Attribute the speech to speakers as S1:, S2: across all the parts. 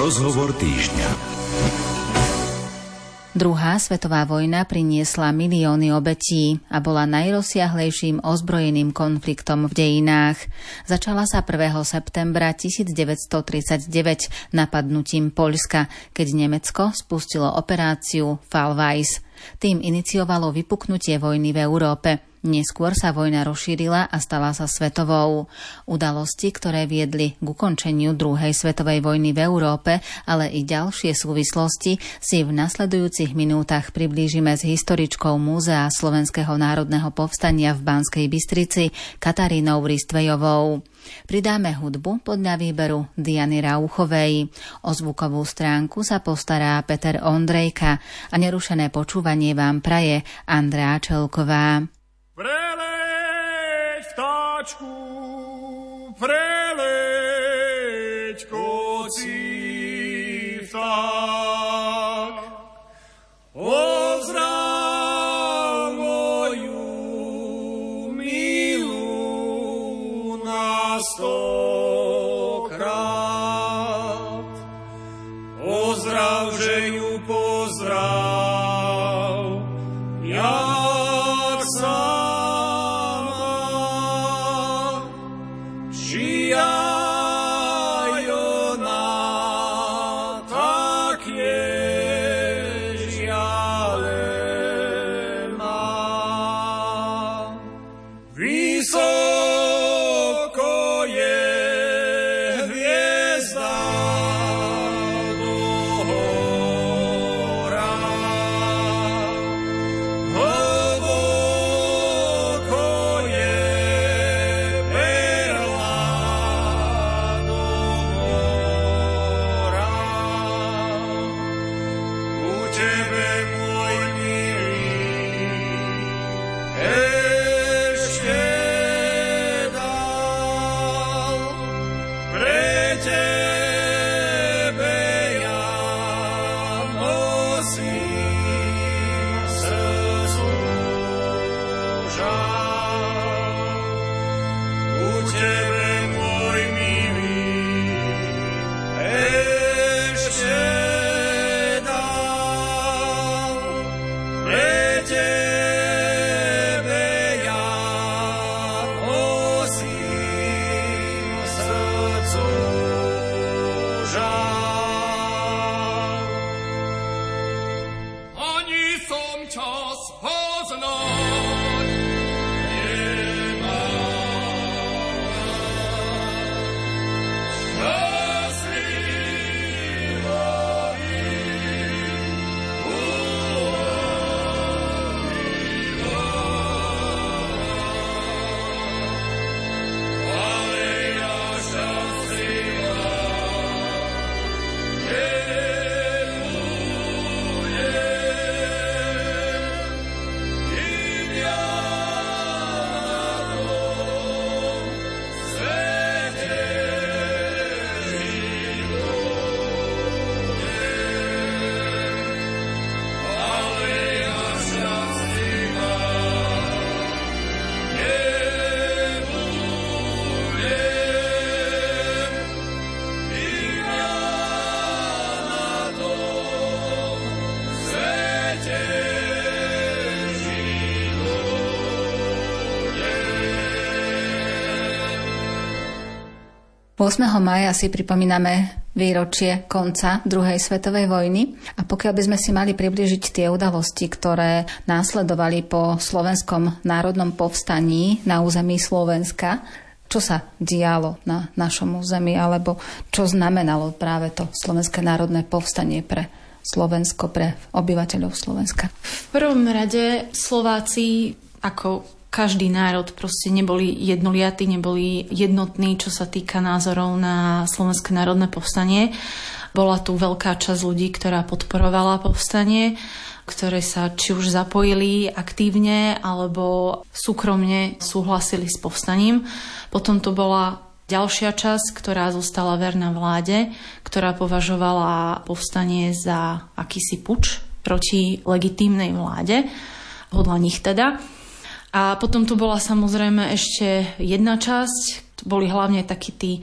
S1: Rozhovor týždňa.
S2: Druhá svetová vojna priniesla milióny obetí a bola najrozsiahlejším ozbrojeným konfliktom v dejinách. Začala sa 1. septembra 1939 napadnutím Poľska, keď Nemecko spustilo operáciu Fallweiss. Tým iniciovalo vypuknutie vojny v Európe. Neskôr sa vojna rozšírila a stala sa svetovou. Udalosti, ktoré viedli k ukončeniu druhej svetovej vojny v Európe, ale i ďalšie súvislosti, si v nasledujúcich minútach priblížime s historičkou Múzea Slovenského národného povstania v Banskej Bystrici Katarínou Ristvejovou. Pridáme hudbu podľa výberu Diany Rauchovej. O zvukovú stránku sa postará Peter Ondrejka a nerušené počúvanie vám praje Andrea Čelková.
S3: Preleď vtáčku, preleď kocí vták, ozdrav moju milú na 100-krát, ozdrav, že ju pozdrav, jak sa
S2: mája si pripomíname výročie konca druhej svetovej vojny a pokiaľ by sme si mali priblížiť tie udalosti, ktoré následovali po Slovenskom národnom povstaní na území Slovenska, čo sa dialo na našom území alebo čo znamenalo práve to Slovenské národné povstanie pre Slovensko, pre obyvateľov Slovenska?
S4: V prvom rade Slováci ako každý národ proste neboli jednoliatí, neboli jednotní, čo sa týka názorov na Slovenské národné povstanie. Bola tu veľká časť ľudí, ktorá podporovala povstanie, ktoré sa či už zapojili aktívne, alebo súkromne súhlasili s povstaním. Potom to bola ďalšia časť, ktorá zostala verná vláde, ktorá považovala povstanie za akýsi puč proti legitímnej vláde, podľa nich teda. A potom tu bola samozrejme ešte jedna časť, boli hlavne takí tí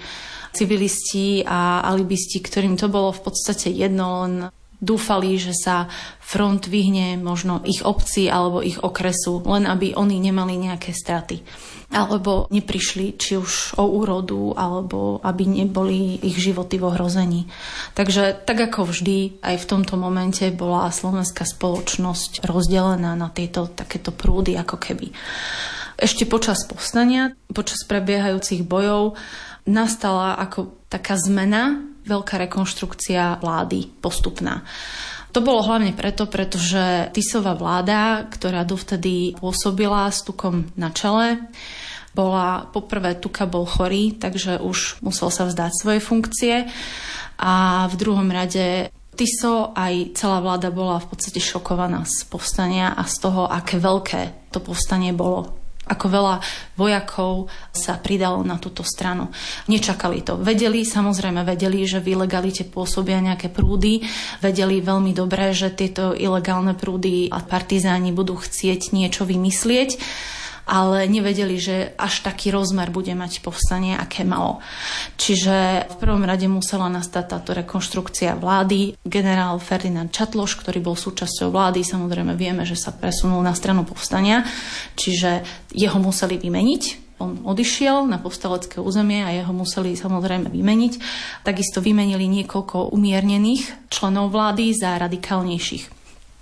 S4: civilisti a alibisti, ktorým to bolo v podstate jedno, len dúfali, že sa front vyhne možno ich obci alebo ich okresu, len aby oni nemali nejaké straty. Alebo neprišli či už o úrodu, alebo aby neboli ich životy v ohrození. Takže tak ako vždy, aj v tomto momente bola slovenská spoločnosť rozdelená na tieto takéto prúdy ako keby. Ešte počas povstania, počas prebiehajúcich bojov nastala ako taká zmena, veľká rekonštrukcia vlády postupná. To bolo hlavne pretože Tisová vláda, ktorá dovtedy pôsobila s Tukom na čele, bola poprvé Tuka bol chorý, takže už musel sa vzdať svoje funkcie a v druhom rade Tiso aj celá vláda bola v podstate šokovaná z povstania a z toho, aké veľké to povstanie bolo. Ako veľa vojakov sa pridalo na túto stranu. Nečakali to. Samozrejme vedeli, že v ilegalite pôsobia nejaké prúdy. Vedeli veľmi dobre, že tieto ilegálne prúdy a partizáni budú chcieť niečo vymyslieť, ale nevedeli, že až taký rozmer bude mať povstanie, aké malo. Čiže v prvom rade musela nastať táto rekonštrukcia vlády. Generál Ferdinand Čatloš, ktorý bol súčasťou vlády, samozrejme vieme, že sa presunul na stranu povstania, čiže jeho museli vymeniť. On odišiel na povstalecké územie a jeho museli samozrejme vymeniť. Takisto vymenili niekoľko umiernených členov vlády za radikálnejších.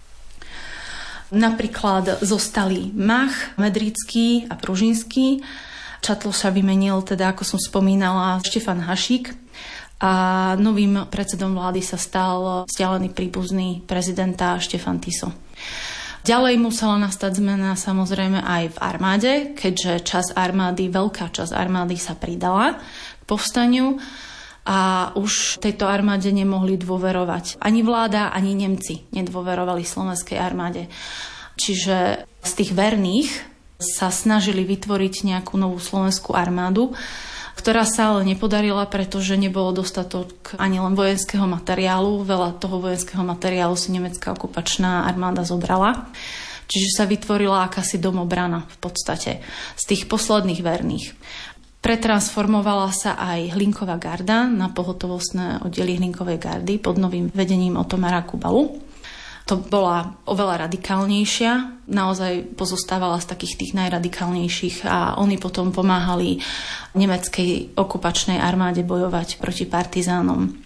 S4: Napríklad zostali Mach, Medrický a Pružinský. Čatloša vymenil, teda ako som spomínala, Štefan Hašík a novým predsedom vlády sa stal vzdialený príbuzný prezidenta Štefan Tiso. Ďalej musela nastať zmena samozrejme aj v armáde, keďže veľká časť armády sa pridala k povstaniu a už tejto armáde nemohli dôverovať. Ani vláda, ani Nemci nedôverovali slovenskej armáde. Čiže z tých verných sa snažili vytvoriť nejakú novú slovenskú armádu, ktorá sa ale nepodarila, pretože nebolo dostatok ani len vojenského materiálu. Veľa toho vojenského materiálu si nemecká okupačná armáda zobrala. Čiže sa vytvorila akási domobrana v podstate z tých posledných verných. Pretransformovala sa aj Hlinková garda na pohotovostné oddiely Hlinkovej gardy pod novým vedením Otomara Kubalu. To bola oveľa radikálnejšia, naozaj pozostávala z takých tých najradikálnejších a oni potom pomáhali nemeckej okupačnej armáde bojovať proti partizánom.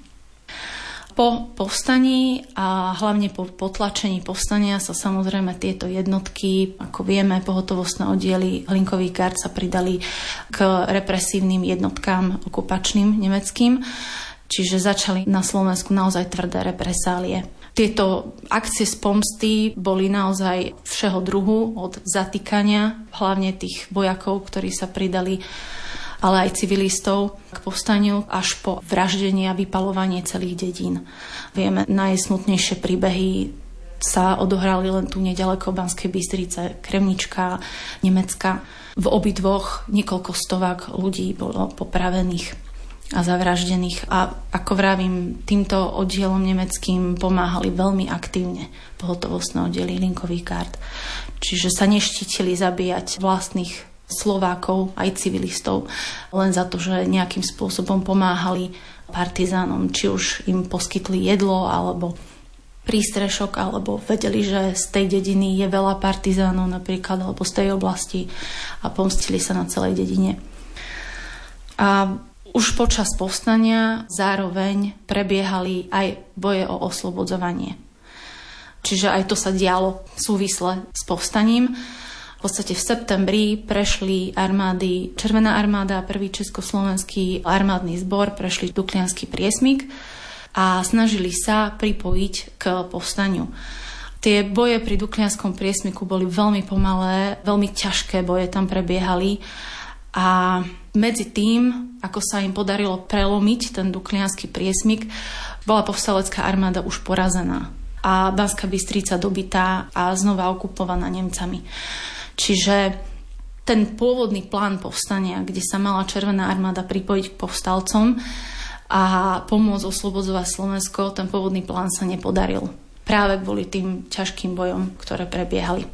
S4: Po povstaní a hlavne po potlačení povstania sa samozrejme tieto jednotky, ako vieme, pohotovostné oddiely Hlinkových gard sa pridali k represívnym jednotkám okupačným nemeckým, čiže začali na Slovensku naozaj tvrdé represálie. Tieto akcie z pomsty boli naozaj všeho druhu, od zatýkania, hlavne tých vojakov, ktorí sa pridali, ale aj civilistov k povstaniu, až po vraždenie a vypaľovanie celých dedín. Vieme, najsmutnejšie príbehy sa odohrali len tu nedaleko Banskej Bystrice, Kremnička, Nemecka. V obidvoch niekoľko stovák ľudí bolo popravených a zavraždených. A ako vravím, týmto oddielom nemeckým pomáhali veľmi aktívne pohotovostné oddiely Hlinkových gard. Čiže sa neštítili zabíjať vlastných Slovákov, aj civilistov, len za to, že nejakým spôsobom pomáhali partizánom, či už im poskytli jedlo, alebo prístrešok, alebo vedeli, že z tej dediny je veľa partizánov napríklad, alebo z tej oblasti a pomstili sa na celej dedine. A už počas povstania zároveň prebiehali aj boje o oslobodzovanie. Čiže aj to sa dialo súvisle s povstaním. V podstate v septembri prešli armády, Červená armáda a prvý československý armádny zbor prešli Dukliansky priesmyk a snažili sa pripojiť k povstaniu. Tie boje pri Duklianskom priesmyku boli veľmi pomalé, veľmi ťažké boje tam prebiehali a medzi tým, ako sa im podarilo prelomiť ten Dukliansky priesmyk, bola povstalecká armáda už porazená a Banská Bystrica dobitá a znova okupovaná Nemcami. Čiže ten pôvodný plán povstania, kde sa mala Červená armáda pripojiť k povstalcom a pomôcť oslobodzovať Slovensko, ten pôvodný plán sa nepodaril. Práve kvôli tým ťažkým bojom, ktoré prebiehali.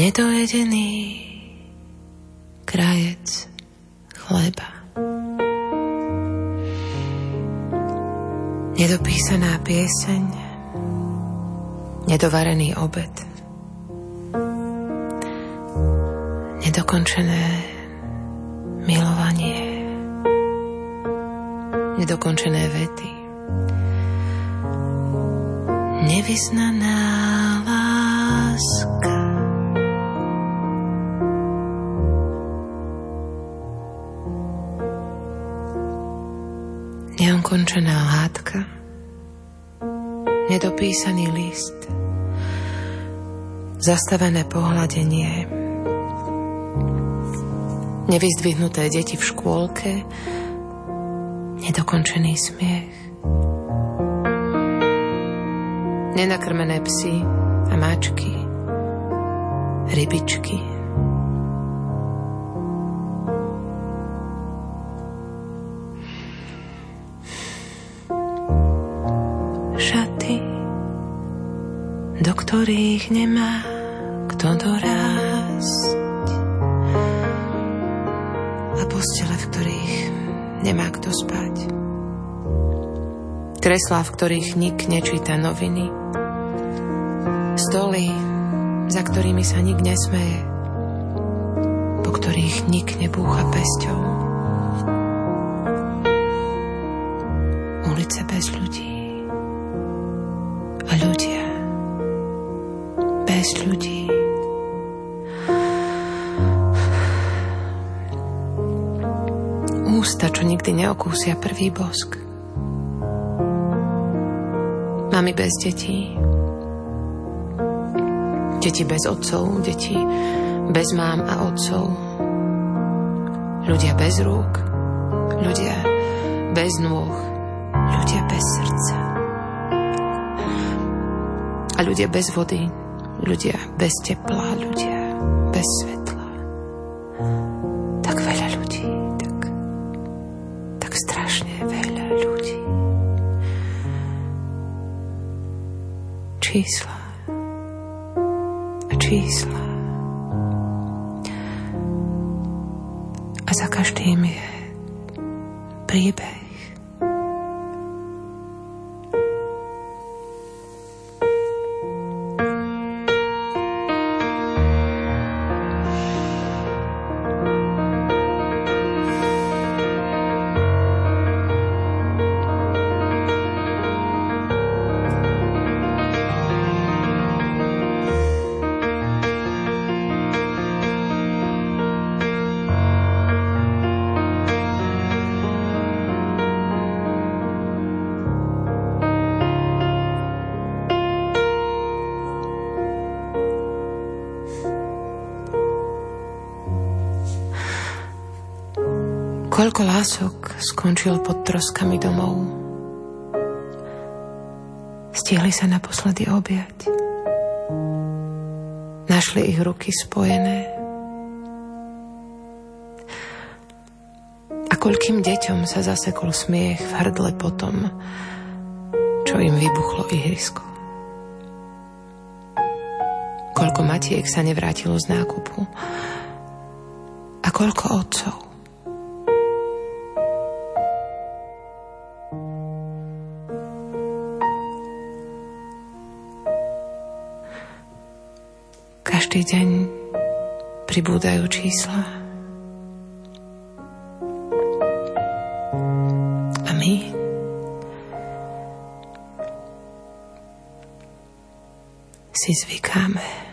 S1: nedojedený krajec chleba. Nedopísaná pieseň, nedovarený obed, nedokončené milovanie, nedokončené vety, nevyznaná láska. Neukončená hádka, nedopísaný list, zastavené pohľadenie, nevyzdvihnuté deti v škôlke, nedokončený smiech, nenakrmené psy a mačky, rybičky. Šaty, do ktorých nemá kto dorásť, a postele, v ktorých nemá kto spať, kreslá, v ktorých nik nečíta noviny, stoly, za ktorými sa nik nesmeje, po ktorých nik nebúcha pesťou, ulice bez ľudí a ľudia bez ľudí. Ústa, čo nikdy neokúsia prvý bosk. Mami bez detí. Deti bez otcov, deti bez mám a otcov. Ľudia bez rúk, ľudia bez nôh, ľudia bez srdca. A ľudia bez vody, ľudia bez tepla, ľudia bez svetla. Tak veľa ľudí, tak strašne veľa ľudí. Čísla a čísla. A za každým je príbeh. Koľko lások skončilo pod troskami domov. Stihli sa naposledy objať. Našli ich ruky spojené. A koľkým deťom sa zasekol smiech v hrdle potom, čo im vybuchlo ihrisko. Koľko matiek sa nevrátilo z nákupu. A koľko otcov. Každý deň pribúdajú čísla. A my si zvykáme.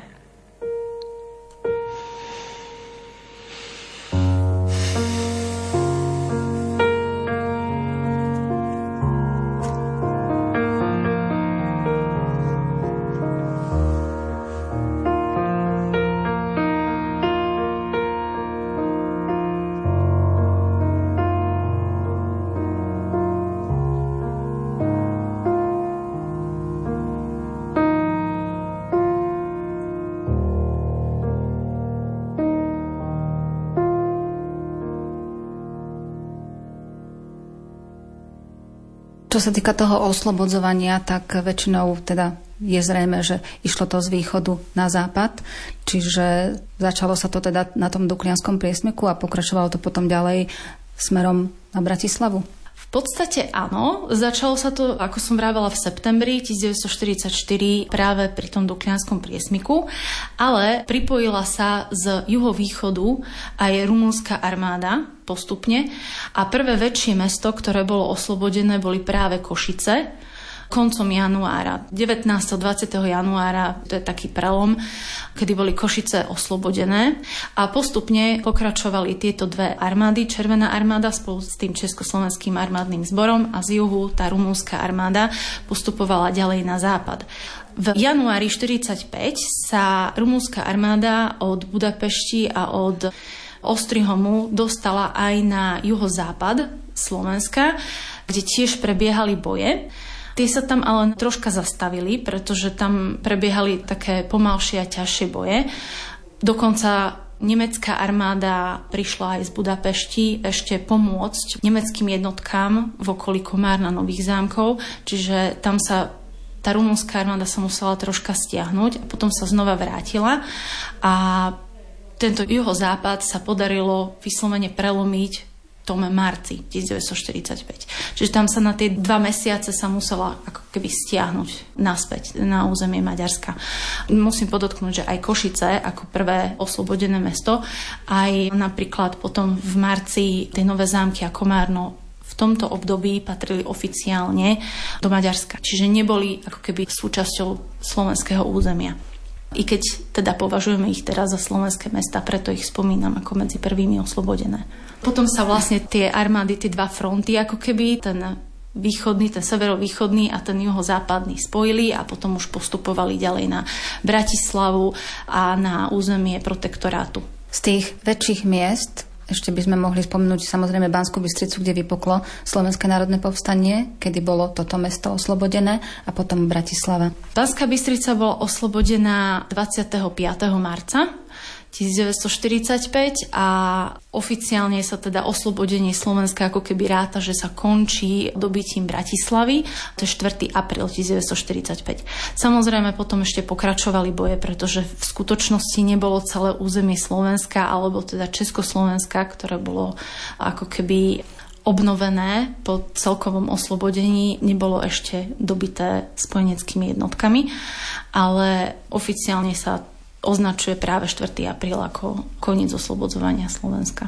S2: Čo sa týka toho oslobodzovania, tak väčšinou teda je zrejme, že išlo to z východu na západ. Či
S5: Čiže začalo sa to teda na tom Duklianskom priesmyku a pokračovalo to potom ďalej smerom na Bratislavu?
S4: V podstate áno, začalo sa to, ako som vravela, v septembri 1944 práve pri tom Duklianskom priesmyku, ale pripojila sa z juhovýchodu aj rumunska armáda postupne a prvé väčšie mesto, ktoré bolo oslobodené, boli práve Košice koncom januára, 19. 20. januára, to je taký prelom, kedy boli Košice oslobodené a postupne pokračovali tieto dve armády, Červená armáda spolu s tým Československým armádnym zborom a z juhu tá rumúnska armáda postupovala ďalej na západ. V januári 1945 sa rumúnska armáda od Budapešti a od Ostrihomu dostala aj na juhozápad Slovenska, kde tiež prebiehali boje. Tie sa tam ale troška zastavili, pretože tam prebiehali také pomalšie a ťažšie boje. Dokonca nemecká armáda prišla aj z Budapešti ešte pomôcť nemeckým jednotkám v okolí Komárna Nových Zámkov, čiže tam sa tá rumunská armáda sa musela troška stiahnuť a potom sa znova vrátila a tento juhozápad sa podarilo vyslovene prelomiť v tom marci 1945. Čiže tam sa na tie 2 mesiace sa musela ako keby stiahnuť naspäť na územie Maďarska. Musím podotknúť, že aj Košice ako prvé oslobodené mesto, aj napríklad potom v marci tie Nové Zámky a Komárno v tomto období patrili oficiálne do Maďarska. Čiže neboli ako keby súčasťou slovenského územia. I keď teda považujeme ich teraz za slovenské mesta, preto ich spomínam ako medzi prvými oslobodené. Potom sa vlastne tie armády, tie 2 fronty, ako keby ten východný, ten severovýchodný a ten juhozápadný spojili a potom už postupovali ďalej na Bratislavu a na územie protektorátu.
S5: Z tých väčších miest ešte by sme mohli spomenúť samozrejme Banskú Bystricu, kde vypuklo Slovenské národné povstanie, kedy bolo toto mesto oslobodené, a potom Bratislava.
S4: Banská Bystrica bola oslobodená 25. marca 1945 a oficiálne sa teda oslobodenie Slovenska ako keby ráta, že sa končí dobytím Bratislavy. To je 4. apríl 1945. Samozrejme potom ešte pokračovali boje, pretože v skutočnosti nebolo celé územie Slovenska alebo teda Československa, ktoré bolo ako keby obnovené po celkovom oslobodení, nebolo ešte dobyté spojeneckými jednotkami, ale oficiálne sa označuje práve 4. apríl ako koniec oslobodzovania Slovenska.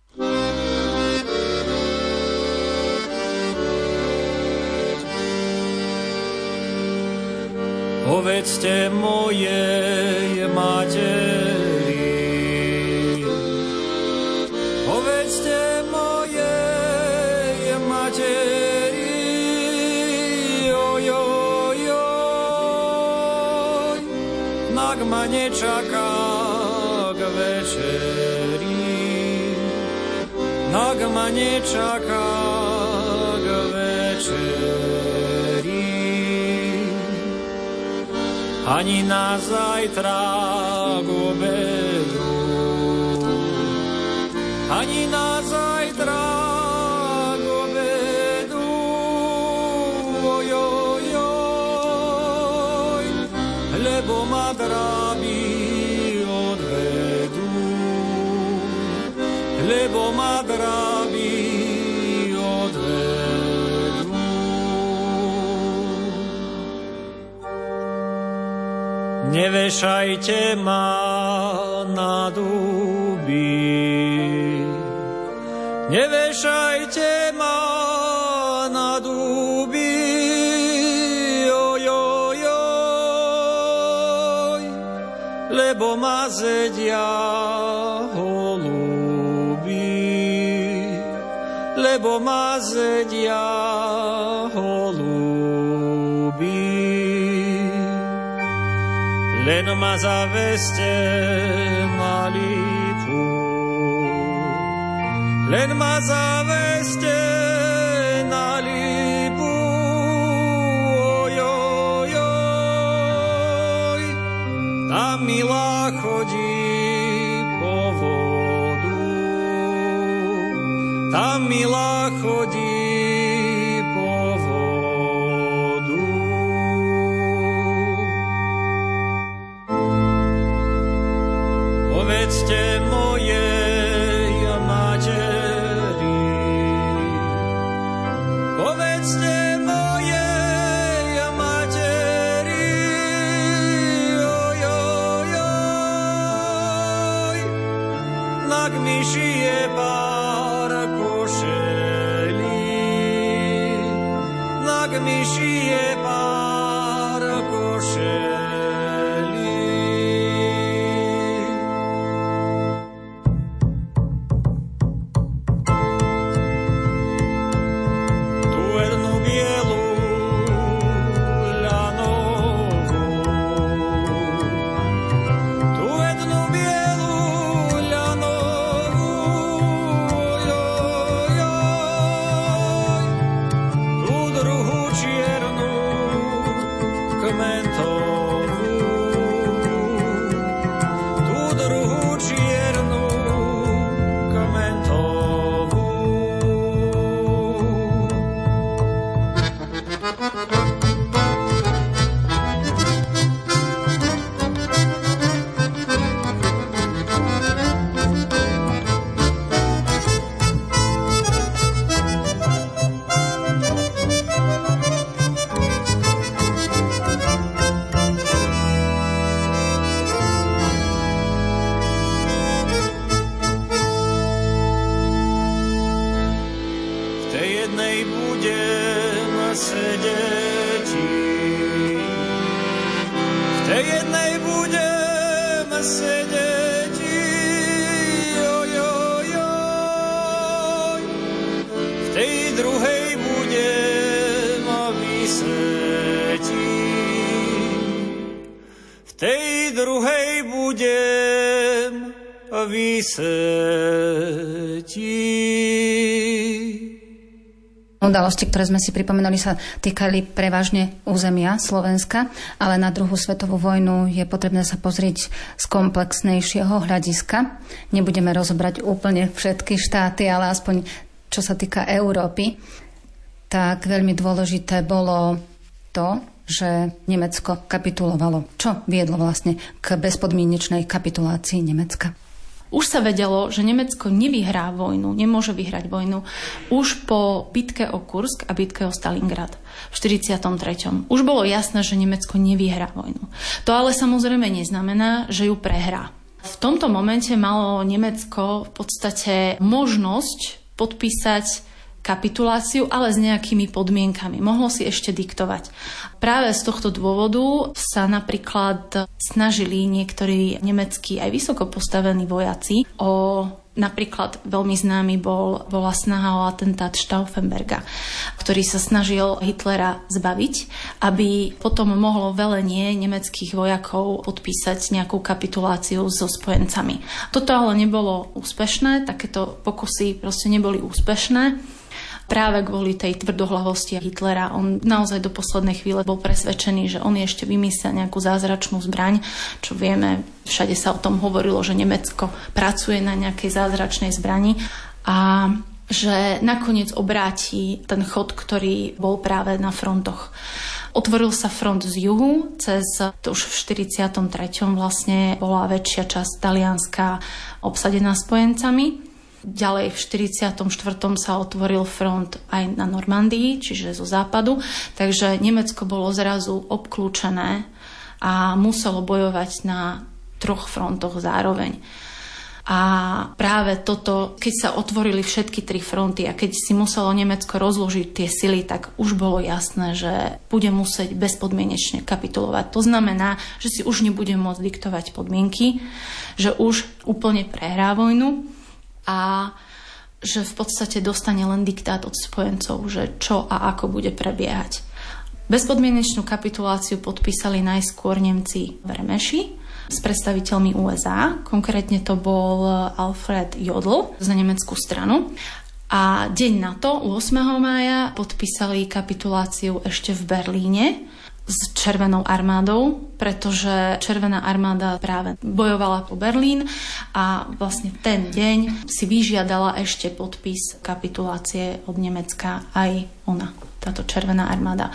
S3: Povedzte mojej materi, povedzte mojej materi, nak ma nečaká k večeri, nak ma nečaká k večeri, ani na zajtra k obedu, ani na zajtra k obedu, lebo ma dráby odvedú, lebo ma dráby odvedú. Nevešajte ma na duby, nevešajte ma na duby, lebo ma zedia holuby, lebo ma zedia holuby. Len ma zaveste na lipu, len ma zaveste na lipu, tá milá chodí po vodu, tá milá chodí po vodu. vedzte mojej materi. Oj, oj, oj. Na gmiši je pár košelí. Na gmiši je pár košelí.
S5: Udalosti, ktoré sme si pripomenuli, sa týkali prevažne územia Slovenska, ale na druhú svetovú vojnu je potrebné sa pozrieť z komplexnejšieho hľadiska. Nebudeme rozobrať úplne všetky štáty, ale aspoň čo sa týka Európy, tak veľmi dôležité bolo to, že Nemecko kapitulovalo. Čo viedlo vlastne k bezpodmienečnej kapitulácii Nemecka?
S4: Už sa vedelo, že Nemecko nevyhrá vojnu, nemôže vyhrať vojnu už po bitke o Kursk a bitke o Stalingrad v 43. Už bolo jasné, že Nemecko nevyhrá vojnu. To ale samozrejme neznamená, že ju prehrá. V tomto momente malo Nemecko v podstate možnosť podpísať kapituláciu, ale s nejakými podmienkami. Mohlo si ešte diktovať. Práve z tohto dôvodu sa napríklad snažili niektorí nemeckí aj vysoko postavení vojaci o napríklad veľmi známy bola snaha o atentát Stauffenberga, ktorý sa snažil Hitlera zbaviť, aby potom mohlo velenie nemeckých vojakov podpísať nejakú kapituláciu so spojencami. Toto ale nebolo úspešné, takéto pokusy proste neboli úspešné. Práve kvôli tej tvrdohlavosti Hitlera. On naozaj do poslednej chvíle bol presvedčený, že on ešte vymyslel nejakú zázračnú zbraň, čo vieme, všade sa o tom hovorilo, že Nemecko pracuje na nejakej zázračnej zbrani a že nakoniec obráti ten chod, ktorý bol práve na frontoch. Otvoril sa front z juhu, to už v 43. vlastne bola väčšia časť Talianska obsadená spojencami. Ďalej v 44. sa otvoril front aj na Normandii, čiže zo západu, takže Nemecko bolo zrazu obklúčené a muselo bojovať na 3 frontoch zároveň. A práve toto, keď sa otvorili všetky 3 fronty a keď si muselo Nemecko rozložiť tie sily, tak už bolo jasné, že bude musieť bezpodmienečne kapitulovať. To znamená, že si už nebude môcť diktovať podmienky, že už úplne prehrá vojnu a že v podstate dostane len diktát od spojencov, že čo a ako bude prebiehať. Bezpodmienečnú kapituláciu podpísali najskôr Nemci v Remeši s predstaviteľmi USA, konkrétne to bol Alfred Jodl za nemeckú stranu. A deň na to, 8. mája, podpísali kapituláciu ešte v Berlíne s Červenou armádou, pretože Červená armáda práve bojovala po Berlín a vlastne ten deň si vyžiadala ešte podpis kapitulácie od Nemecka aj ona, táto Červená armáda.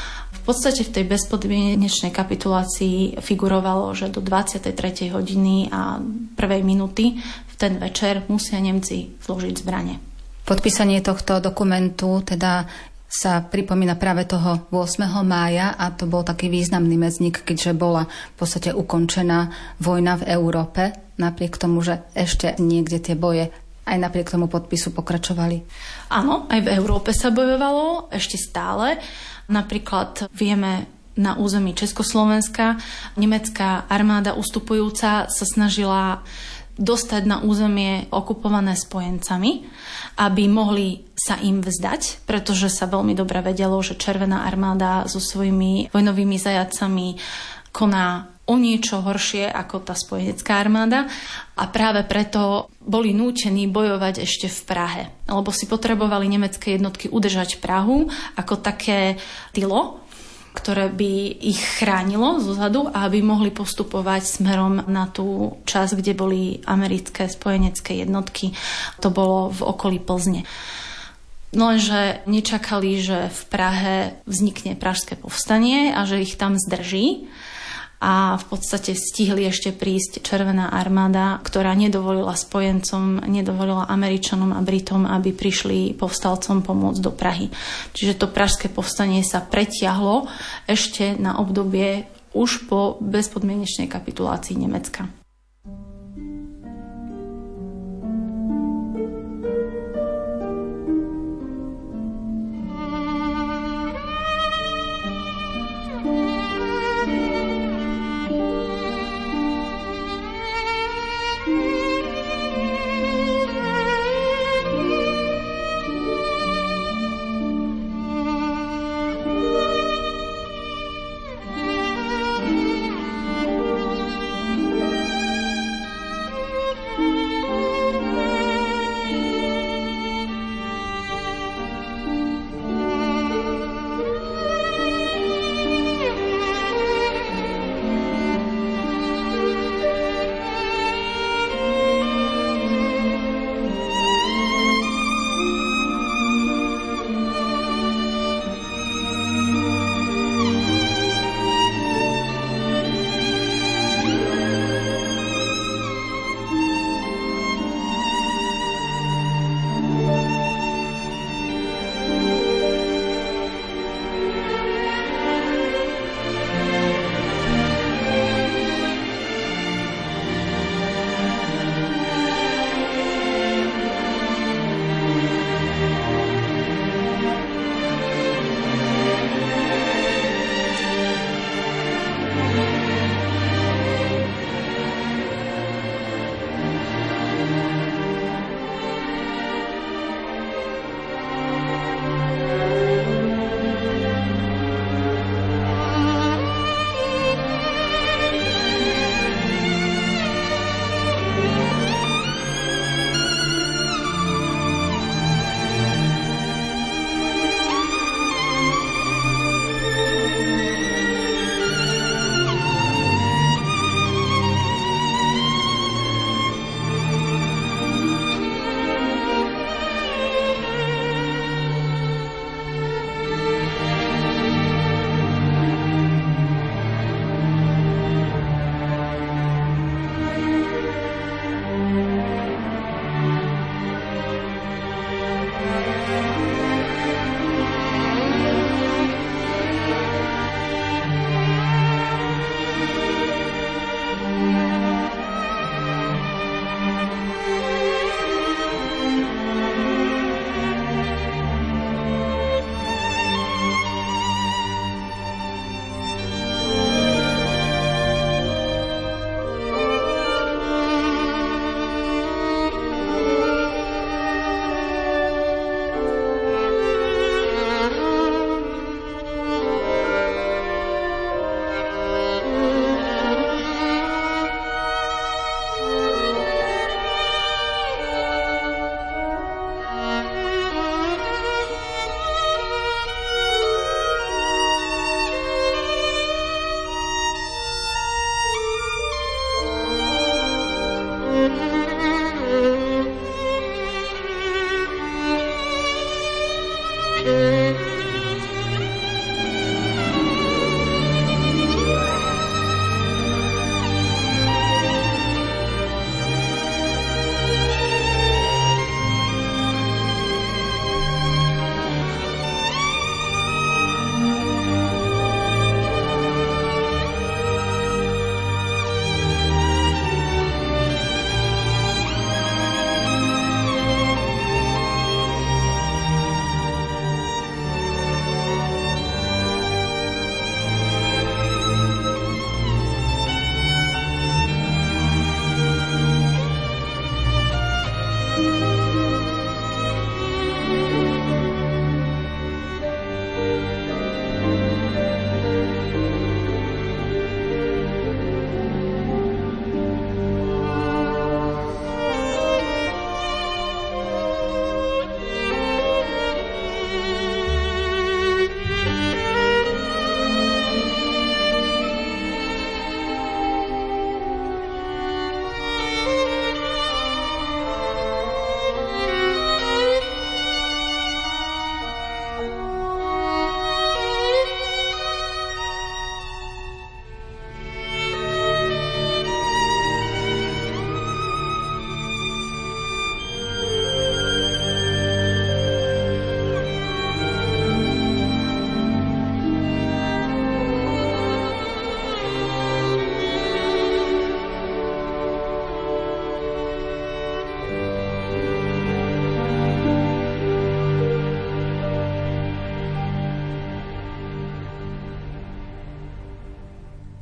S4: V podstate v tej bezpodmienečnej kapitulácii figurovalo, že do 23. hodiny a 1. minúty v ten večer musia Nemci zložiť zbrane.
S5: Podpísanie tohto dokumentu teda sa pripomína práve toho 8. mája a to bol taký významný medzník, keďže bola v podstate ukončená vojna v Európe, napriek tomu, že ešte niekde tie boje aj napriek tomu podpisu pokračovali.
S4: Áno, aj v Európe sa bojovalo, ešte stále. Napríklad vieme, na území Československa nemecká armáda ustupujúca sa snažila dostať na územie okupované spojencami, aby mohli sa im vzdať, pretože sa veľmi dobre vedelo, že Červená armáda so svojimi vojnovými zajatcami koná o niečo horšie ako tá spojenecká armáda a práve preto boli nútení bojovať ešte v Prahe, lebo si potrebovali nemecké jednotky udržať Prahu ako také tylo, ktoré by ich chránilo zozadu a aby mohli postupovať smerom na tú časť, kde boli americké spojenecké jednotky. To bolo v okolí Plzne. No lenže nečakali, že v Prahe vznikne pražské povstanie a že ich tam zdrží. A v podstate stihli ešte prísť Červená armáda, ktorá nedovolila spojencom, nedovolila Američanom a Britom, aby prišli povstalcom pomôcť do Prahy. Čiže to pražské povstanie sa pretiahlo ešte na obdobie už po bezpodmienečnej kapitulácii Nemecka.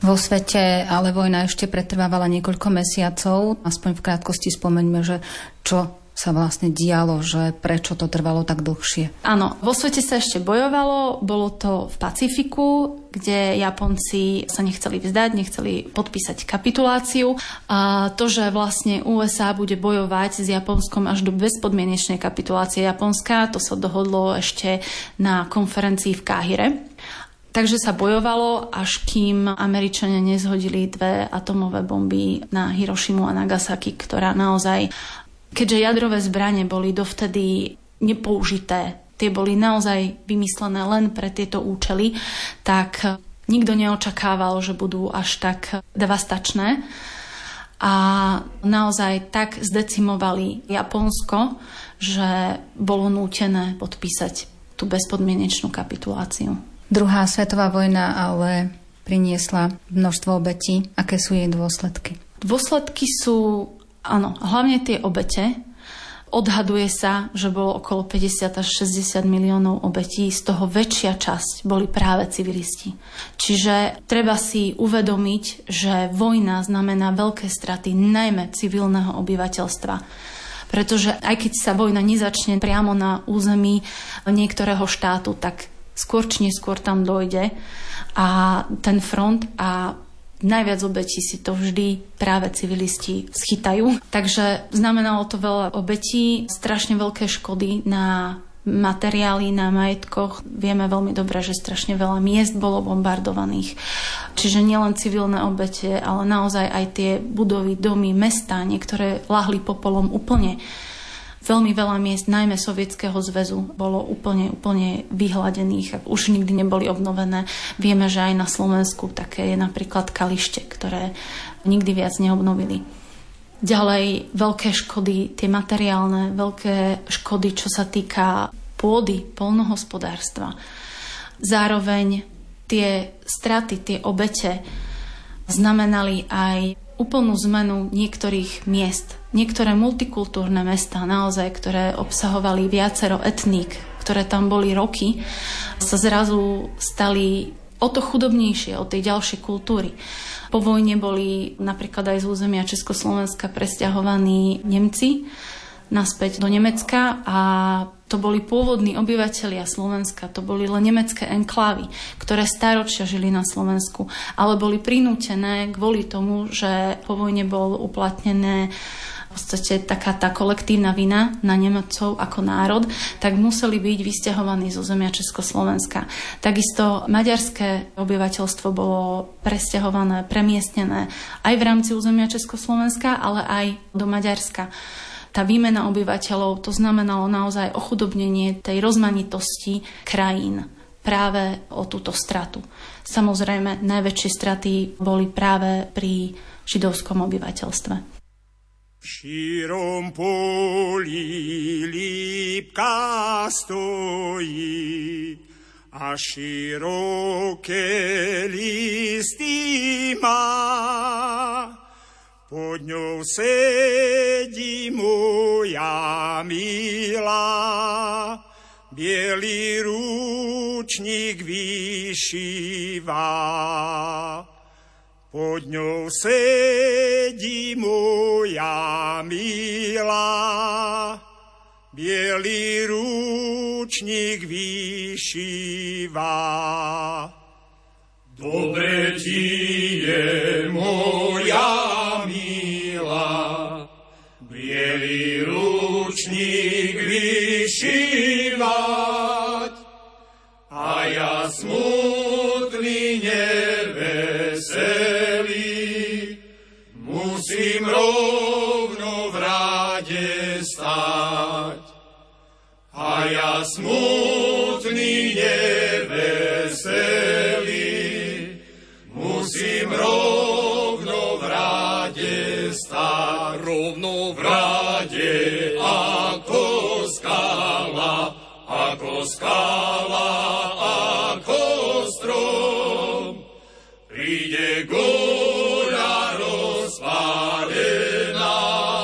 S5: Vo svete ale vojna ešte pretrvávala niekoľko mesiacov. Aspoň v krátkosti spomeňme, že čo sa vlastne dialo, že prečo to trvalo tak dlhšie.
S4: Áno, vo svete sa ešte bojovalo, bolo to v Pacifiku, kde Japonci sa nechceli vzdať, nechceli podpísať kapituláciu. A to, že vlastne USA bude bojovať s Japonskom až do bezpodmienečnej kapitulácie Japonska, to sa dohodlo ešte na konferencii v Káhire. Takže sa bojovalo, až kým Američania nezhodili 2 atomové bomby na Hirošimu a Nagasaki, ktorá naozaj, keďže jadrové zbrane boli dovtedy nepoužité, tie boli naozaj vymyslené len pre tieto účely, tak nikto neočakával, že budú až tak devastačné. A naozaj tak zdecimovali Japonsko, že bolo nútené podpísať tú bezpodmienečnú kapituláciu.
S5: Druhá svetová vojna ale priniesla množstvo obetí. Aké sú jej dôsledky?
S4: Dôsledky sú, áno, hlavne tie obete. Odhaduje sa, že bolo okolo 50 až 60 miliónov obetí, z toho väčšia časť boli práve civilisti. Čiže treba si uvedomiť, že vojna znamená veľké straty najmä civilného obyvateľstva. Pretože aj keď sa vojna nezačne priamo na území niektorého štátu, tak skôr či neskôr tam dojde a ten front a najviac obetí si to vždy práve civilisti schytajú. Takže znamenalo to veľa obetí, strašne veľké škody na materiály, na majetkoch. Vieme veľmi dobre, že strašne veľa miest bolo bombardovaných. Čiže nielen civilné obete, ale naozaj aj tie budovy, domy, mestá, niektoré lahli popolom úplne. Veľmi veľa miest, najmä Sovietskeho zväzu, bolo úplne vyhladených a už nikdy neboli obnovené. Vieme, že aj na Slovensku také je napríklad Kalište, ktoré nikdy viac neobnovili. Ďalej veľké škody, tie materiálne, veľké škody, čo sa týka pôdy, poľnohospodárstva. Zároveň tie straty, tie obete znamenali aj úplnú zmenu niektorých miest. Niektoré multikultúrne mestá, naozaj, ktoré obsahovali viacero etník, ktoré tam boli roky, sa zrazu stali o to chudobnejšie od tej ďalšej kultúry. Po vojne boli napríklad aj z územia Československa presťahovaní Nemci naspäť do Nemecka a to boli pôvodní obyvatelia Slovenska, to boli len nemecké enklávy, ktoré stáročia žili na Slovensku, ale boli prinútené kvôli tomu, že po vojne bol uplatnené v podstate taká tá kolektívna vina na Nemcov ako národ, tak museli byť vysťahovaní zo územia Československa. Takisto maďarské obyvateľstvo bolo presťahované, premiestnené aj v rámci územia Československa, ale aj do Maďarska. Tá výmena obyvateľov, to znamenalo naozaj ochudobnenie tej rozmanitosti krajín práve o túto stratu. Samozrejme, najväčšie straty boli práve pri židovskom obyvateľstve.
S3: V šírom poli lípka stojí a široké listy má. Pod ňou sedí moja milá, bielý ručník vyšíva. Pod ňou sedí moja milá, bielý ručník vyšíva. Dobre ti je moja milá, bielý ručník vyšívať, a ja smutný neveselý musím rovno v rade stáť. A ja smutný neveselý musím rovno v rade stáť. Rovno v rade ako skala, ako strom. Príde goľa rozpálená,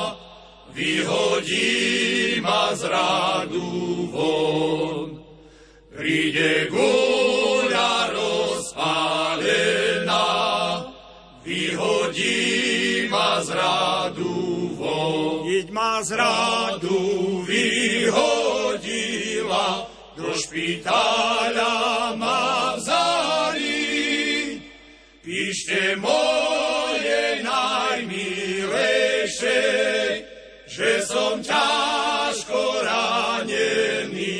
S3: vyhodí ma z radu von. Príde goľa rozpálená, ma z radu von. Keď ma z radu vyhodila, do špitaľa ma vzali. Píšte moje najmilejšie, že som ťažko ranený.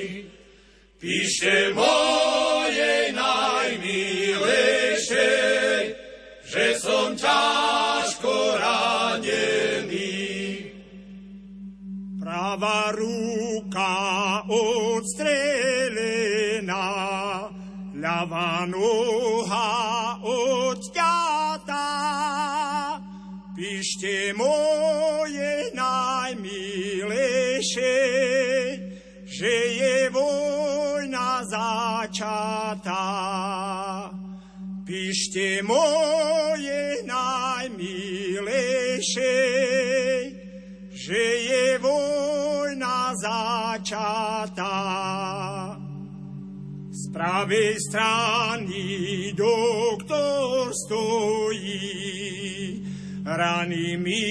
S3: Píšte moje najmilejšie, že som ťažko ranený. Pravá ruka odstrelená, ľavá noha odťatá. Píšte moje najmilejšie, že je vojna začatá. Píšte moje najmilejšie, že je vojna začatá. Z pravej strany doktor stojí, rany mi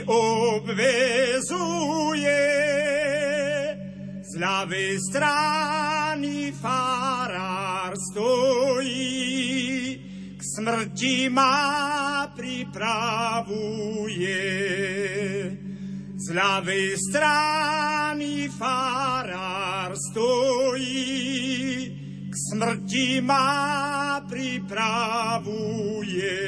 S3: obvezuje. Z ľavej strany farár stojí, k smrti ma pripravuje. Z ľavej strany farár stojí, k smrti ma pripravuje.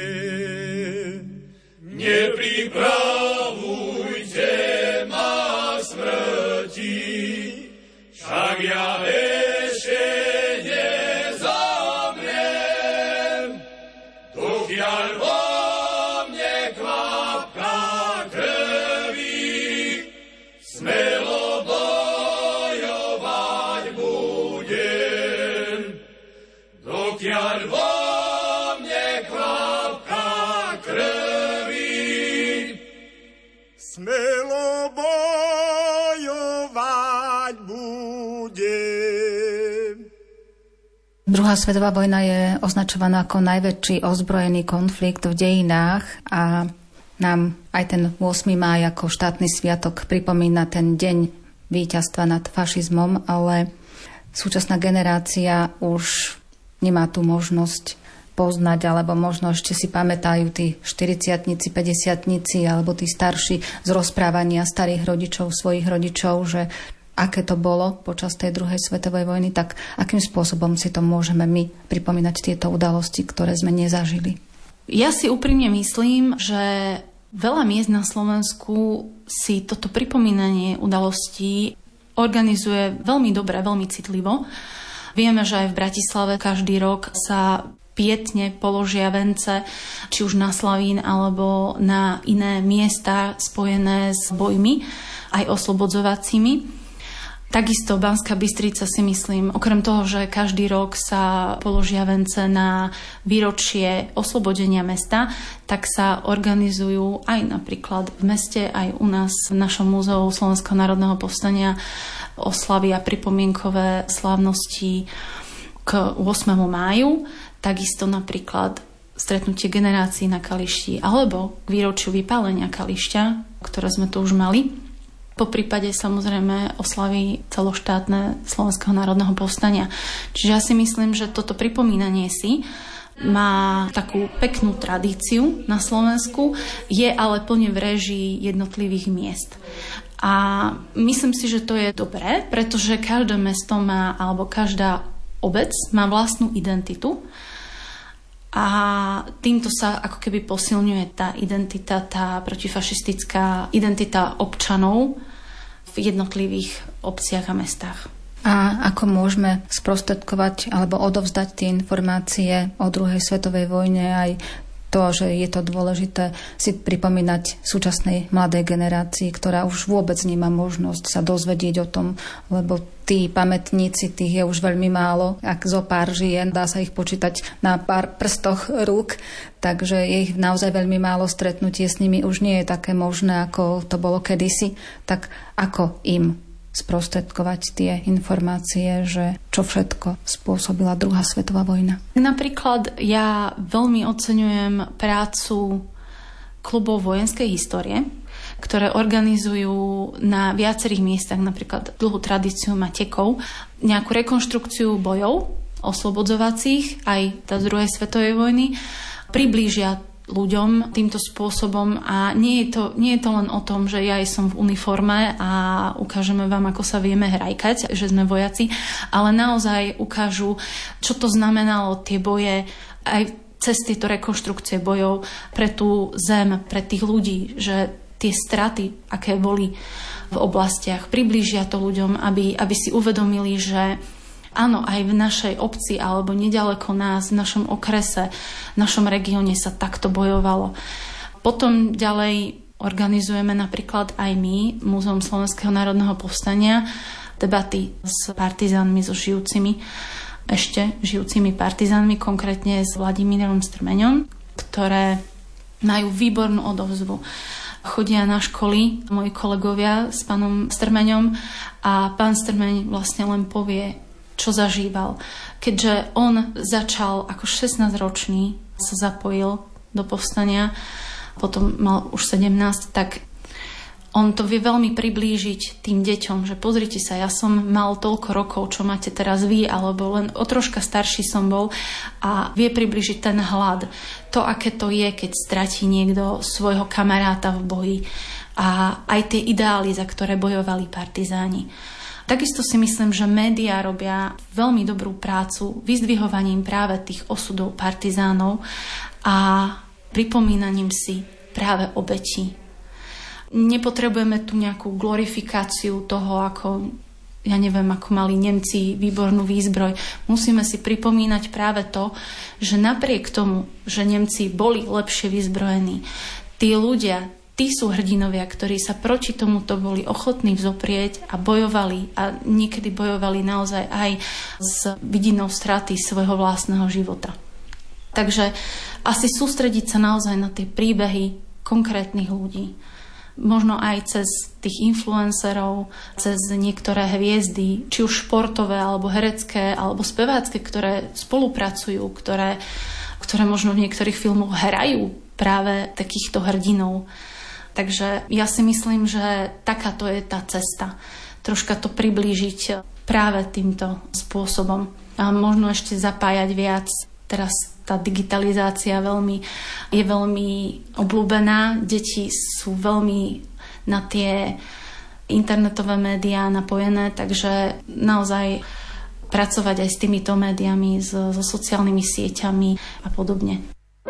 S3: Nepripravujte ma k smrti, však ja ešte nezomriem, dokiaľ vo mne kvapka krvi, smelo bojovať budem. Dokiaľ vo mne kvapka krvi, smelo bojovať budem.
S5: Druhá svetová vojna je označovaná ako najväčší ozbrojený konflikt v dejinách a nám aj ten 8. máj ako štátny sviatok pripomína ten deň víťazstva nad fašizmom, ale súčasná generácia už nemá tú možnosť poznať, alebo možno ešte si pamätajú tí 40-tnici, 50-tnici alebo tí starší z rozprávania starých rodičov, svojich rodičov, že aké to bolo počas tej druhej svetovej vojny, tak akým spôsobom si to môžeme my pripomínať tieto udalosti, ktoré sme nezažili?
S4: Ja si úprimne myslím, že veľa miest na Slovensku si toto pripomínanie udalostí organizuje veľmi dobre, veľmi citlivo. Vieme, že aj v Bratislave každý rok sa pietne položia vence, či už na Slavín alebo na iné miesta spojené s bojmi, aj oslobodzovacími. Takisto Banská Bystrica, si myslím, okrem toho, že každý rok sa položia vence na výročie oslobodenia mesta, tak sa organizujú aj napríklad v meste, aj u nás v našom múzeu Slovenského národného povstania oslavy a pripomienkové slávnosti k 8. máju. Takisto napríklad stretnutie generácií na Kališti alebo k výročiu vypálenia Kališťa, ktoré sme tu už mali. Po prípade samozrejme oslavy celoštátne Slovenského národného povstania. Čiže ja si myslím, že toto pripomínanie si má takú peknú tradíciu na Slovensku, je ale plne v réžii jednotlivých miest. A myslím si, že to je dobré, pretože každé mesto má, alebo každá obec má vlastnú identitu a týmto sa ako keby posilňuje tá identita, tá protifašistická identita občanov v jednotlivých obciach a mestách.
S5: A ako môžeme sprostredkovať alebo odovzdať tie informácie o druhej svetovej vojne, aj to, že je to dôležité si pripomínať súčasnej mladej generácii, ktorá už vôbec nemá možnosť sa dozvedieť o tom, lebo tí pamätníci, tých je už veľmi málo. Ak zo pár žien, dá sa ich počítať na pár prstoch rúk, takže je ich naozaj veľmi málo, stretnutie s nimi už nie je také možné, ako to bolo kedysi. Tak ako im sprostredkovať tie informácie, že čo všetko spôsobila druhá svetová vojna?
S4: Napríklad ja veľmi oceňujem prácu klubov vojenskej histórie, ktoré organizujú na viacerých miestach, napríklad dlhú tradíciu má Tekov, nejakú rekonštrukciu bojov oslobodzovacích aj z druhej svetovej vojny, priblížia ľuďom týmto spôsobom a nie je to len o tom, že ja som v uniforme a ukážeme vám, ako sa vieme hrajkať, že sme vojaci, ale naozaj ukážu, čo to znamenalo tie boje aj cez tieto rekonštrukcie bojov pre tú zem, pre tých ľudí, že tie straty, aké boli v oblastiach, priblížia to ľuďom, aby si uvedomili, že áno, aj v našej obci alebo nedaleko nás, v našom okrese, v našom regióne sa takto bojovalo. Potom ďalej organizujeme napríklad aj my, Múzeum Slovenského národného povstania, debaty s partizánmi, so ešte žijúcimi partizánmi, konkrétne s Vladimírom Strmeňom, ktoré majú výbornú odozvu. Chodia na školy moji kolegovia s pánom Strmeňom a pán Strmeň vlastne len povie, čo zažíval. Keďže on začal ako 16-ročný, sa zapojil do povstania, potom mal už 17, tak on to vie veľmi priblížiť tým deťom, že pozrite sa, ja som mal toľko rokov, čo máte teraz vy, alebo len o troška starší som bol a vie priblížiť ten hlad. To, aké to je, keď stratí niekto svojho kamaráta v boji a aj tie ideály, za ktoré bojovali partizáni. Takisto si myslím, že médiá robia veľmi dobrú prácu vyzdvihovaním práve tých osudov partizánov a pripomínaním si práve obetí. Nepotrebujeme tu nejakú glorifikáciu toho, ako mali Nemci výbornú výzbroj. Musíme si pripomínať práve to, že napriek tomu, že Nemci boli lepšie vyzbrojení, tí ľudia, tí sú hrdinovia, ktorí sa proti tomuto boli ochotní vzoprieť a bojovali a niekedy bojovali naozaj aj s vidinou straty svojho vlastného života. Takže asi sústrediť sa naozaj na tie príbehy konkrétnych ľudí. Možno aj cez tých influencerov, cez niektoré hviezdy, či už športové, alebo herecké, alebo spevácké, ktoré spolupracujú, ktoré možno v niektorých filmoch hrajú práve takýchto hrdinov. Takže ja si myslím, že takáto je tá cesta. Troška to priblížiť práve týmto spôsobom. A možno ešte zapájať viac. Teraz tá digitalizácia je veľmi obľúbená. Deti sú veľmi na tie internetové médiá napojené, takže naozaj pracovať aj s týmito médiami, so sociálnymi sieťami a podobne.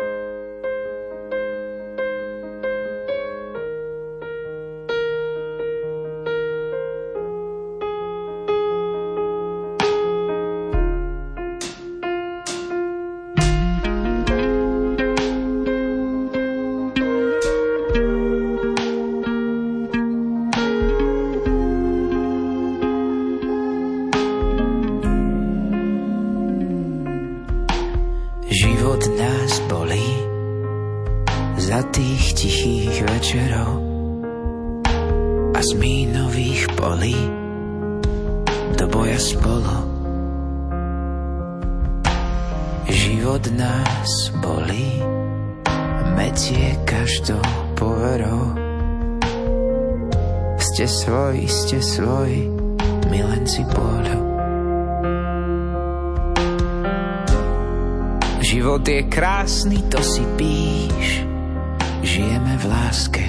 S6: Ste svoj, milenci bôľu. Život je krásny, to si píš, žijeme v láske.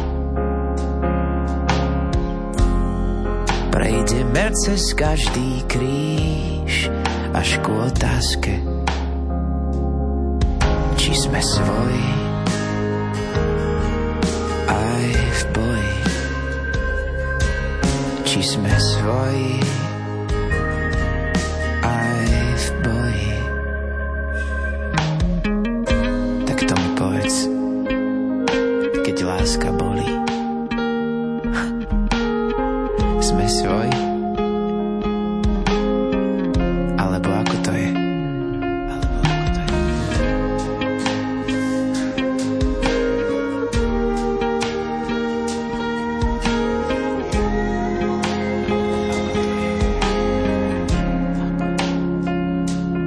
S6: Prejdeme cez každý kríž až k otázke, či sme svoji aj v boji. Či sme svoji aj v boji. Tak to mi povedz, keď láska bolí. Sme svoji? Alebo ako to je?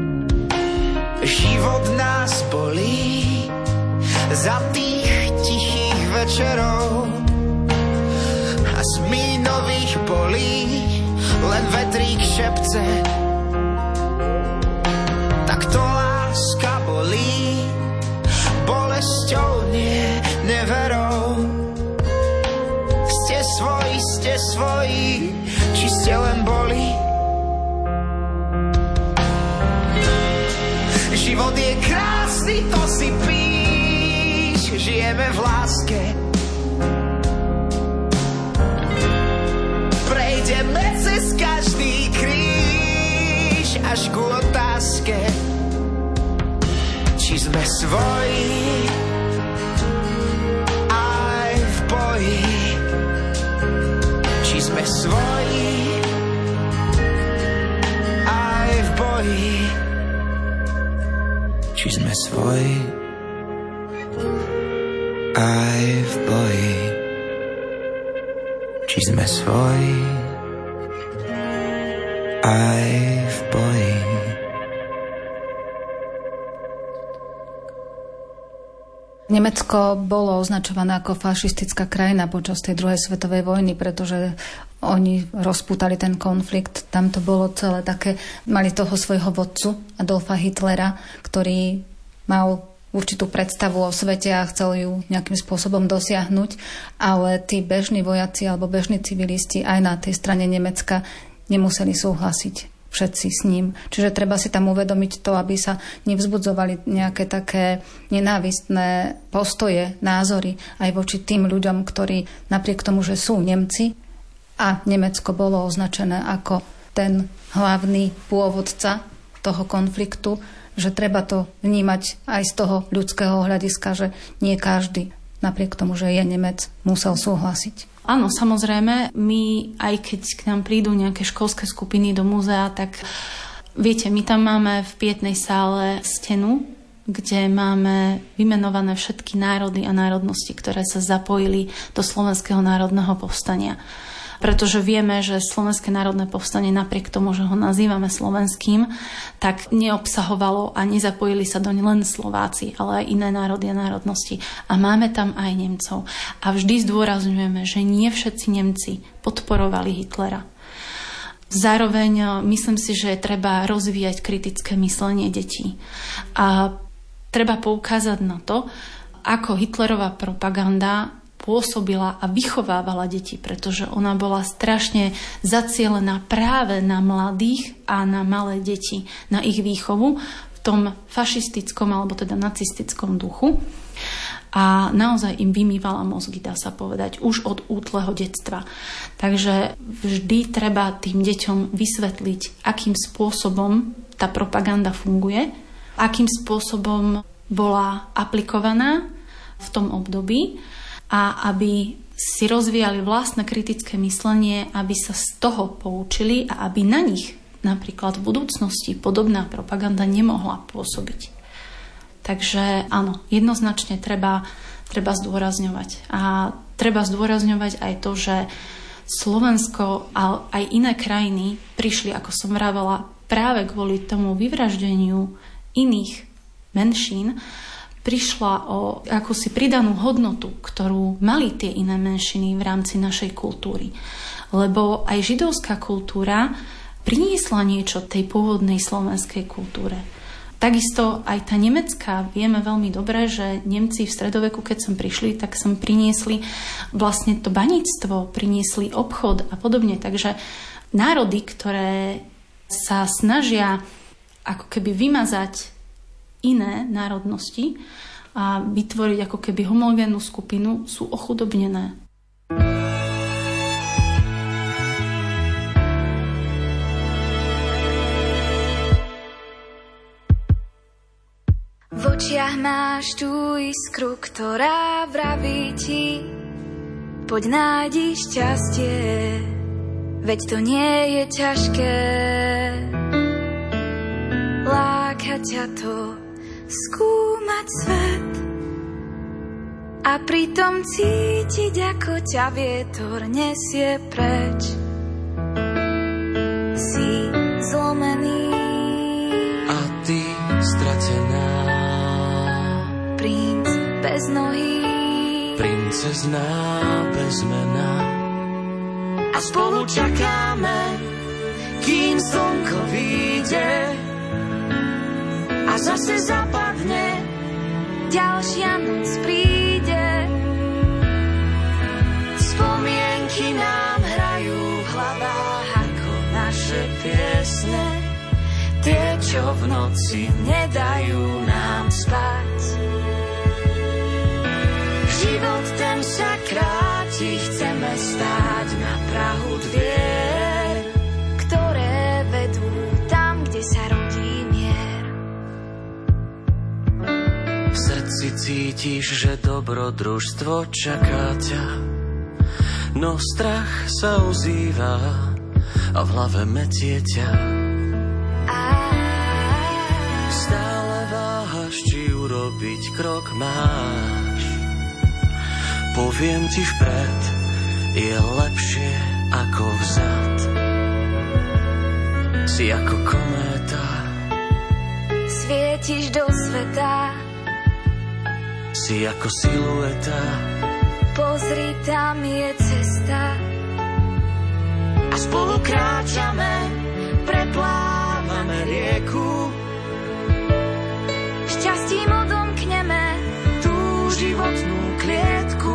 S6: Život nás bolí za tých tichých večerou a z mínových polí len vetrík šepce. Tak to láska bolí, bolesťou nie, neverou. Ste svoji, či ste len boli. Život je krásny, to si píš, žijeme v láske. Prejdeme cez každý kríž až ku otázke, či sme svoji aj v boji. Či sme svoji aj v boji. Či sme svoji aj v boji. Či sme svoji aj v boji.
S5: Nemecko bolo označované ako fašistická krajina počas tej druhej svetovej vojny, pretože oni rozpútali ten konflikt. Tam to bolo celé také, mali toho svojho vodcu Adolfa Hitlera, ktorý mal určitú predstavu o svete a chcel ju nejakým spôsobom dosiahnuť, ale tí bežní vojaci alebo bežní civilisti aj na tej strane Nemecka nemuseli súhlasiť všetci s ním. Čiže treba si tam uvedomiť to, aby sa nevzbudzovali nejaké také nenávistné postoje, názory aj voči tým ľuďom, ktorí napriek tomu, že sú Nemci a Nemecko bolo označené ako ten hlavný pôvodca toho konfliktu, že treba to vnímať aj z toho ľudského hľadiska, že nie každý, napriek tomu, že je Nemec, musel súhlasiť.
S4: Áno, samozrejme, my aj keď k nám prídu nejaké školské skupiny do múzea, tak viete, my tam máme v pietnej sále stenu, kde máme vymenované všetky národy a národnosti, ktoré sa zapojili do Slovenského národného povstania. Pretože vieme, že Slovenské národné povstanie, napriek tomu, že ho nazývame slovenským, tak neobsahovalo a nezapojili sa doň len Slováci, ale aj iné národy a národnosti. A máme tam aj Nemcov. A vždy zdôrazňujeme, že nie všetci Nemci podporovali Hitlera. Zároveň myslím si, že je treba rozvíjať kritické myslenie detí. A treba poukázať na to, ako Hitlerová propaganda pôsobila a vychovávala deti, pretože ona bola strašne zacielená práve na mladých a na malé deti, na ich výchovu v tom fašistickom alebo teda nacistickom duchu. A naozaj im vymývala mozgy, dá sa povedať, už od útleho detstva. Takže vždy treba tým deťom vysvetliť, akým spôsobom tá propaganda funguje, akým spôsobom bola aplikovaná v tom období, a aby si rozvíjali vlastné kritické myslenie, aby sa z toho poučili a aby na nich napríklad v budúcnosti podobná propaganda nemohla pôsobiť. Takže áno, jednoznačne treba zdôrazňovať. A treba zdôrazňovať aj to, že Slovensko a aj iné krajiny prišli, ako som vravela, práve kvôli tomu vyvraždeniu iných menšín, prišla o akúsi pridanú hodnotu, ktorú mali tie iné menšiny v rámci našej kultúry. Lebo aj židovská kultúra priniesla niečo tej pôvodnej slovenskej kultúre. Takisto aj tá nemecká, vieme veľmi dobre, že Nemci v stredoveku, keď sem prišli, tak sem priniesli vlastne to baníctvo, priniesli obchod a podobne. Takže národy, ktoré sa snažia ako keby vymazať iné národnosti a vytvoriť ako keby homogénnu skupinu, sú ochudobnené.
S7: V očiach máš tú iskru, ktorá vraví ti: poď nájdi šťastie, veď to nie je ťažké. Láka ťa to skúmať svet a pritom cítiť, ako ťa vietor nesie preč. Si zlomený
S8: a ty stratená,
S7: princ bez nohy,
S8: princezná bez mena.
S7: A spolu čakáme, kým slnko vyjde a zase zapadne, ďalšia noc príde. Spomienky nám hrajú v hlavách ako naše piesne, tie, čo v noci nedajú nám spať. Život ten sa kráti, chceme stáť na prahu dvier, ktoré vedú tam, kde sa rodí mier.
S8: V srdci cítiš, že dobrodružstvo čaká ťa, no strach sa ozýva a v hlave metie ťa. Stále váhaš, či urobiť krok máš. Poviem ti vpred, je lepšie ako vzad. Si ako kométa,
S7: svietiš do sveta,
S8: si ako silueta.
S7: pozri, tam je cesta. A spolu kráčame, preplávame rieku. Šťastím odomkneme tú životnú klietku.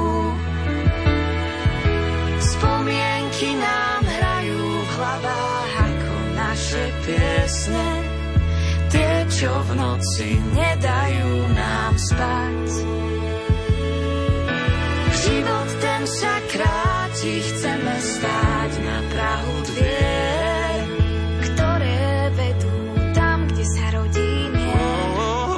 S7: Spomienky nám hrajú v hlavách ako naše piesne, tie, čo v noci nedajú nám spať. Život ten sa kráti, chceme stáť na prahu dvier, ktoré vedú tam, kde sa rodí mier.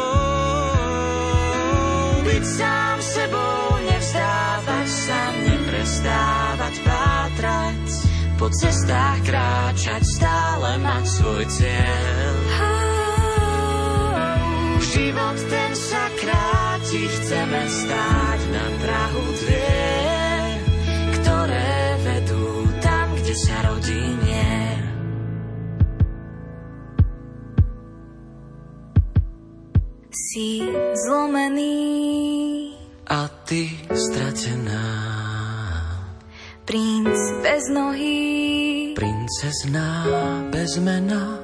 S7: Byť sám sebou, nevzdávať sa, neprestávať pátrať, po cestách kráčať, stále mať svoj cieľ. Život ten sa kráti, chceme stáť na prahu dvier, ktoré vedú tam, kde sa rodí mier. Si zlomený
S8: A ty stratená,
S7: princ bez nohy,
S8: princezná bez mena.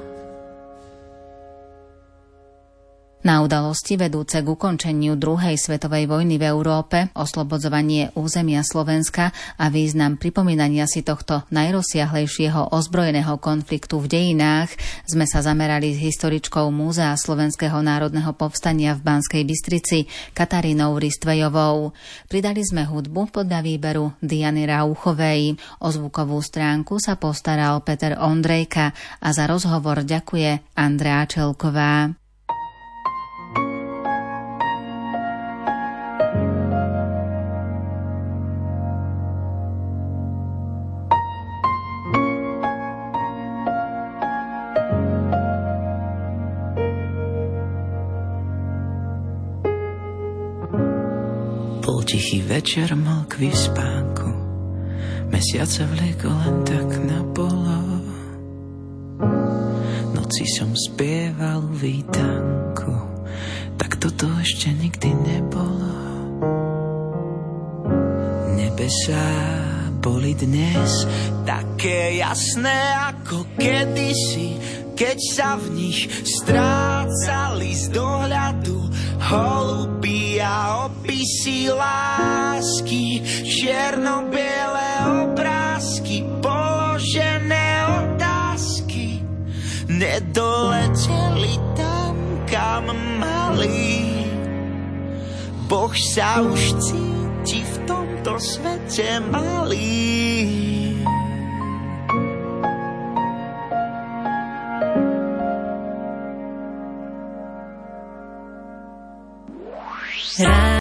S2: Na udalosti vedúce k ukončeniu druhej svetovej vojny v Európe, oslobodzovanie územia Slovenska a význam pripomínania si tohto najrozsiahlejšieho ozbrojeného konfliktu v dejinách sme sa zamerali s historičkou Múzea Slovenského národného povstania v Banskej Bystrici Katarínou Ristvejovou. Pridali sme hudbu podľa výberu Diany Rauchovej. O zvukovú stránku sa postaral Peter Ondrejka a za rozhovor ďakuje Andrea Čelková.
S6: Tichý večer mlkvý v spánku, mesiac sa vliekol len tak na polo. Noci som spieval vítanku, tak toto ešte nikdy nebolo. Nebesá boli dnes také jasné ako kedysi, keď sa v nich strácali z dohľadu holubí a opisy lásky, čierno-biele obrázky, položené otázky nedoleteli tam, kam mali. Boh sa už cíti v tomto svete malý.